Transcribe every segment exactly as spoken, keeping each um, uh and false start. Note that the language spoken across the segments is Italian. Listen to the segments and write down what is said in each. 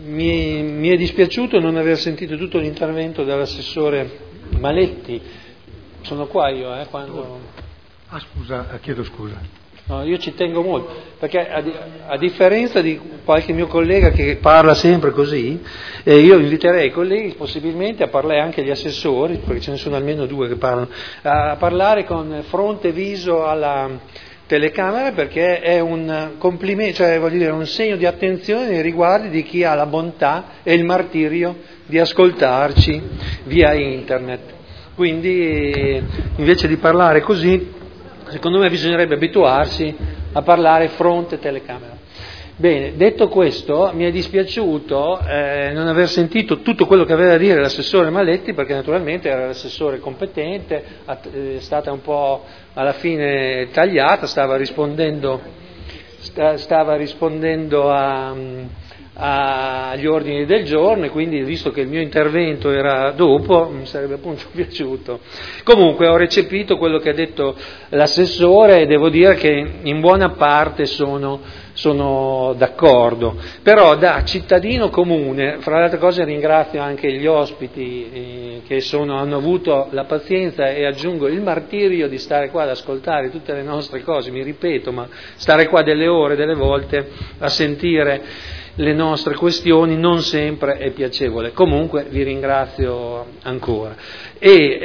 mi, mi è dispiaciuto non aver sentito tutto l'intervento dell'assessore Maletti. Sono qua io, eh, quando... Ah, scusa, chiedo scusa. No, io ci tengo molto, perché a, di, a differenza di qualche mio collega che parla sempre così, eh, io inviterei i colleghi possibilmente a parlare anche gli assessori, perché ce ne sono almeno due che parlano, a parlare con fronte e viso alla telecamera, perché è un complimento, cioè voglio dire, un segno di attenzione nei riguardi di chi ha la bontà e il martirio di ascoltarci via internet. Quindi invece di parlare così, secondo me bisognerebbe abituarsi a parlare fronte telecamera. Bene, detto questo, mi è dispiaciuto eh, non aver sentito tutto quello che aveva da dire l'assessore Maletti, perché naturalmente era l'assessore competente, è stata un po' alla fine tagliata, stava rispondendo, stava rispondendo a... agli ordini del giorno, e quindi visto che il mio intervento era dopo mi sarebbe appunto piaciuto. Comunque ho recepito quello che ha detto l'assessore e devo dire che in buona parte sono, sono d'accordo, però da cittadino comune, fra le altre cose ringrazio anche gli ospiti eh, che sono, hanno avuto la pazienza e aggiungo il martirio di stare qua ad ascoltare tutte le nostre cose, mi ripeto, ma stare qua delle ore, delle volte a sentire le nostre questioni non sempre è piacevole. Comunque vi ringrazio ancora. E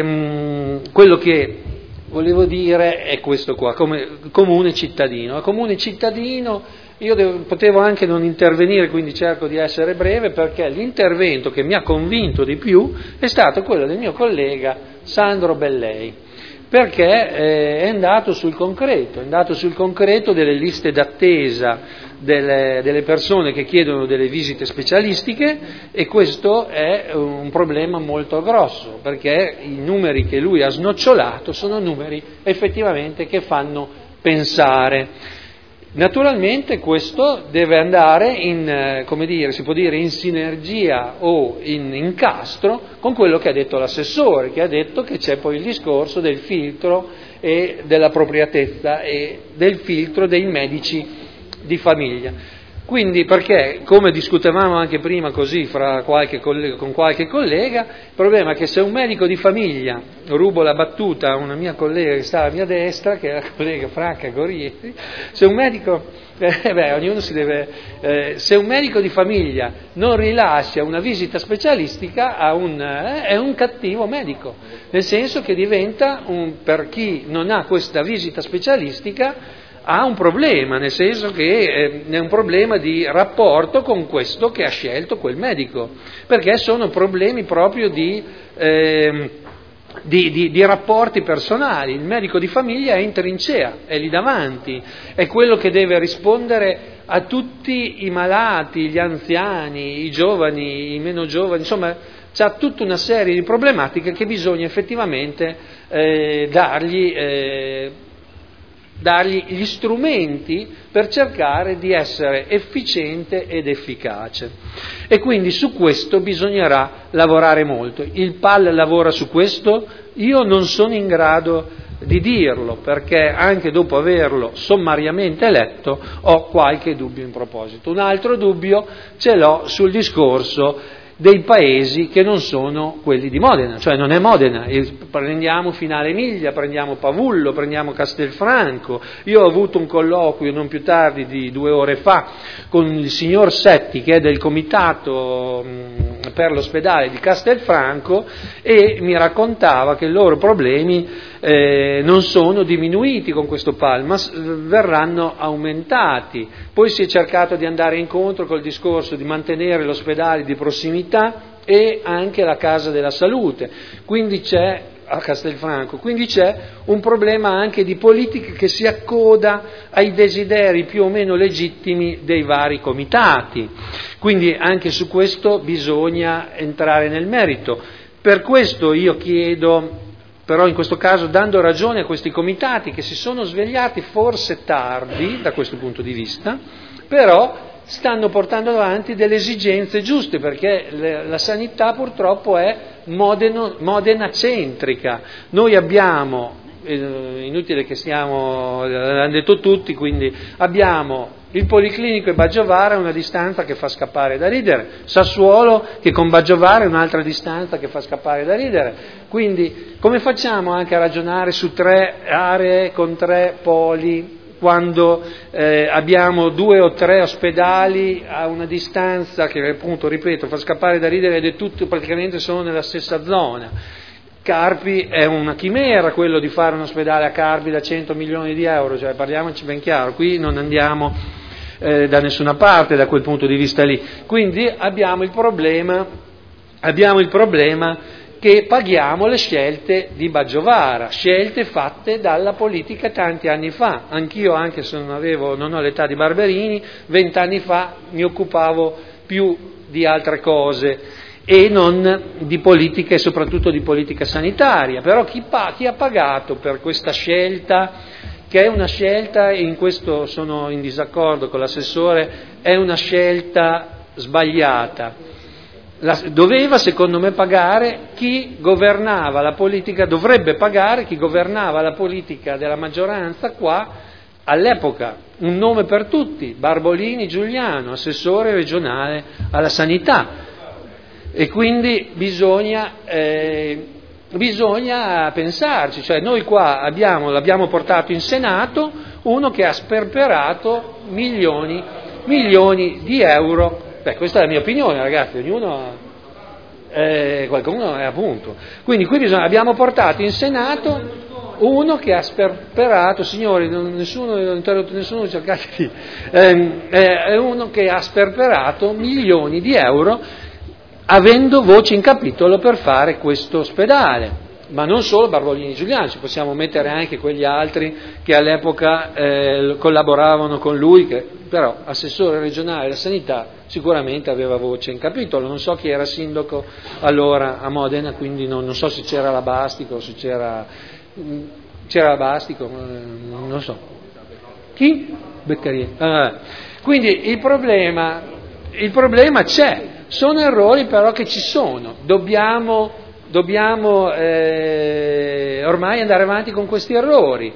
ehm, quello che volevo dire è questo qua, come comune cittadino. A comune cittadino io devo, potevo anche non intervenire, quindi cerco di essere breve, perché l'intervento che mi ha convinto di più è stato quello del mio collega Sandro Bellei, perché eh, è andato sul concreto, è andato sul concreto delle liste d'attesa delle, delle persone che chiedono delle visite specialistiche, e questo è un problema molto grosso, perché i numeri che lui ha snocciolato sono numeri effettivamente che fanno pensare. Naturalmente questo deve andare in, come dire, si può dire in sinergia o in incastro con quello che ha detto l'assessore, che ha detto che c'è poi il discorso del filtro e dell'appropriatezza e del filtro dei medici di famiglia. Quindi, perché, come discutevamo anche prima così fra qualche collega, con qualche collega, il problema è che se un medico di famiglia, rubo la battuta a una mia collega che sta a mia destra, che è la collega Franca Gorieri, se un medico, eh, beh, ognuno si deve, eh, se un medico di famiglia non rilascia una visita specialistica a un, eh, è un cattivo medico, nel senso che diventa, un, per chi non ha questa visita specialistica, ha un problema, nel senso che eh, è un problema di rapporto con questo che ha scelto quel medico, perché sono problemi proprio di, eh, di, di, di rapporti personali. Il medico di famiglia è in trincea, è lì davanti, è quello che deve rispondere a tutti i malati, gli anziani, i giovani, i meno giovani, insomma c'ha tutta una serie di problematiche che bisogna effettivamente eh, dargli eh, dargli gli strumenti per cercare di essere efficiente ed efficace. E quindi su questo bisognerà lavorare molto. Il P A L lavora su questo? Io non sono in grado di dirlo, perché anche dopo averlo sommariamente letto ho qualche dubbio in proposito. Un altro dubbio ce l'ho sul discorso dei paesi che non sono quelli di Modena, cioè non è Modena, prendiamo Finale Emilia, prendiamo Pavullo, prendiamo Castelfranco. Io ho avuto un colloquio non più tardi di due ore fa con il signor Setti, che è del comitato per l'ospedale di Castelfranco, e mi raccontava che i loro problemi eh, non sono diminuiti con questo P A L, ma verranno aumentati. Poi si è cercato di andare incontro col discorso di mantenere l'ospedale di prossimità e anche la casa della salute, quindi c'è a Castelfranco, quindi c'è un problema anche di politica che si accoda ai desideri più o meno legittimi dei vari comitati, quindi anche su questo bisogna entrare nel merito. Per questo io chiedo, però in questo caso dando ragione a questi comitati che si sono svegliati forse tardi da questo punto di vista, però stanno portando avanti delle esigenze giuste, perché le, la sanità purtroppo è modeno, modena-centrica. Noi abbiamo, eh, inutile che stiamo, l'hanno detto tutti, quindi abbiamo Il Policlinico e Baggiovara è una distanza che fa scappare da ridere, Sassuolo che con Baggiovara è un'altra distanza che fa scappare da ridere. Quindi come facciamo anche a ragionare su tre aree con tre poli quando eh, abbiamo due o tre ospedali a una distanza che appunto, ripeto, fa scappare da ridere ed è tutto praticamente sono nella stessa zona. Carpi è una chimera quello di fare un ospedale a Carpi da cento milioni di euro, cioè parliamoci ben chiaro, qui non andiamo eh, da nessuna parte da quel punto di vista lì. Quindi abbiamo il problema, abbiamo il problema che paghiamo le scelte di Baggiovara, scelte fatte dalla politica tanti anni fa. Anch'io, anche se non avevo, non ho l'età di Barberini, vent'anni fa mi occupavo più di altre cose e non di politica e soprattutto di politica sanitaria. Però chi, pa- chi ha pagato per questa scelta, che è una scelta, e in questo sono in disaccordo con l'assessore, è una scelta sbagliata. La, doveva secondo me pagare chi governava la politica, dovrebbe pagare chi governava la politica della maggioranza qua all'epoca, un nome per tutti, Barbolini Giuliano, assessore regionale alla sanità, e quindi bisogna, eh, bisogna pensarci, cioè noi qua abbiamo, l'abbiamo portato in Senato uno che ha sperperato milioni, milioni di euro. Beh, questa è la mia opinione, ragazzi, ognuno, eh, qualcuno è appunto. Quindi qui bisogna, abbiamo portato in Senato uno che ha sperperato, signori, non, nessuno, nessuno cercate di, eh, è uno che ha sperperato milioni di euro avendo voce in capitolo per fare questo ospedale. Ma non solo Barbolini Giuliano, ci possiamo mettere anche quegli altri che all'epoca eh, collaboravano con lui, che però assessore regionale alla sanità sicuramente aveva voce in capitolo. Non so chi era sindaco allora a Modena, quindi non, non so se c'era la Bastico, se c'era, c'era la Bastico, non lo so. Chi? Beccaria. Ah, quindi il problema, il problema c'è, sono errori però che ci sono, dobbiamo... Dobbiamo eh, ormai andare avanti con questi errori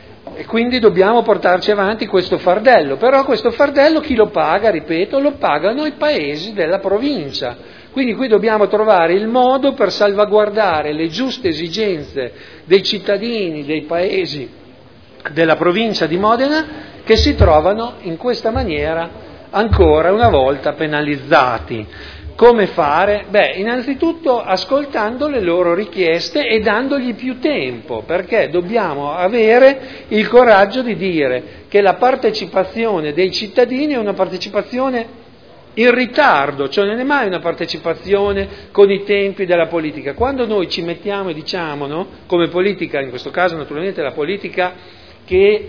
e quindi dobbiamo portarci avanti questo fardello, però questo fardello chi lo paga? Ripeto, lo pagano i paesi della provincia, quindi qui dobbiamo trovare il modo per salvaguardare le giuste esigenze dei cittadini dei paesi della provincia di Modena che si trovano in questa maniera ancora una volta penalizzati. Come fare? Beh, innanzitutto ascoltando le loro richieste e dandogli più tempo, perché dobbiamo avere il coraggio di dire che la partecipazione dei cittadini è una partecipazione in ritardo, cioè non è mai una partecipazione con i tempi della politica. Quando noi ci mettiamo e diciamo, no, come politica, in questo caso naturalmente la politica che,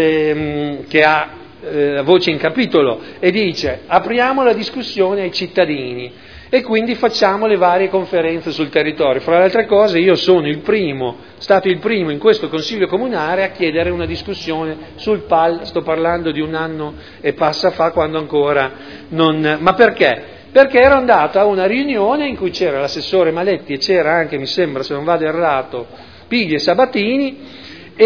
ehm, che ha la voce in capitolo e dice apriamo la discussione ai cittadini e quindi facciamo le varie conferenze sul territorio. Fra le altre cose io sono il primo, stato il primo in questo consiglio comunale a chiedere una discussione sul P A L, sto parlando di un anno e passa fa quando ancora non... Ma perché? Perché ero andato a una riunione in cui c'era l'assessore Maletti e c'era anche, mi sembra se non vado errato, Pigli e Sabatini, E,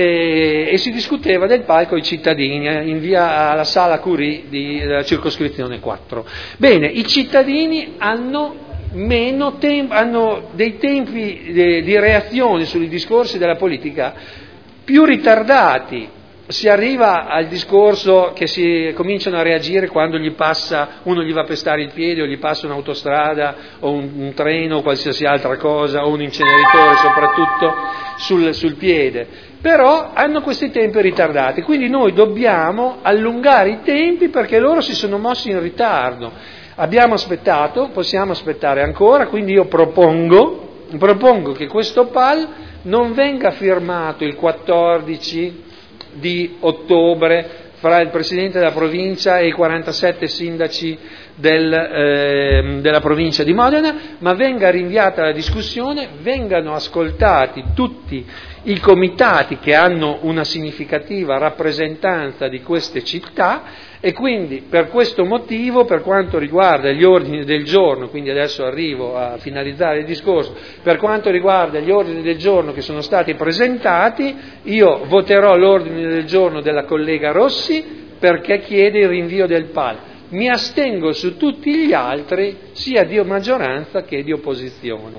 e, e si discuteva del palco ai cittadini eh, in via alla sala Curie di, della circoscrizione quattro. Bene, i cittadini hanno meno tempo, hanno dei tempi de, di reazione sui discorsi della politica più ritardati. Si arriva al discorso che si cominciano a reagire quando gli passa, uno gli va a pestare il piede o gli passa un'autostrada o un, un treno o qualsiasi altra cosa o un inceneritore soprattutto sul, sul piede, però hanno questi tempi ritardati, quindi noi dobbiamo allungare i tempi perché loro si sono mossi in ritardo. Abbiamo aspettato, possiamo aspettare ancora, quindi io propongo, propongo che questo P A L non venga firmato il quattordici di ottobre fra il Presidente della provincia e i quarantasette sindaci del, eh, della provincia di Modena, ma venga rinviata la discussione, vengano ascoltati tutti i comitati che hanno una significativa rappresentanza di queste città e quindi per questo motivo, per quanto riguarda gli ordini del giorno, quindi adesso arrivo a finalizzare il discorso, per quanto riguarda gli ordini del giorno che sono stati presentati, io voterò l'ordine del giorno della collega Rossi perché chiede il rinvio del P A L. Mi astengo su tutti gli altri, sia di maggioranza che di opposizione.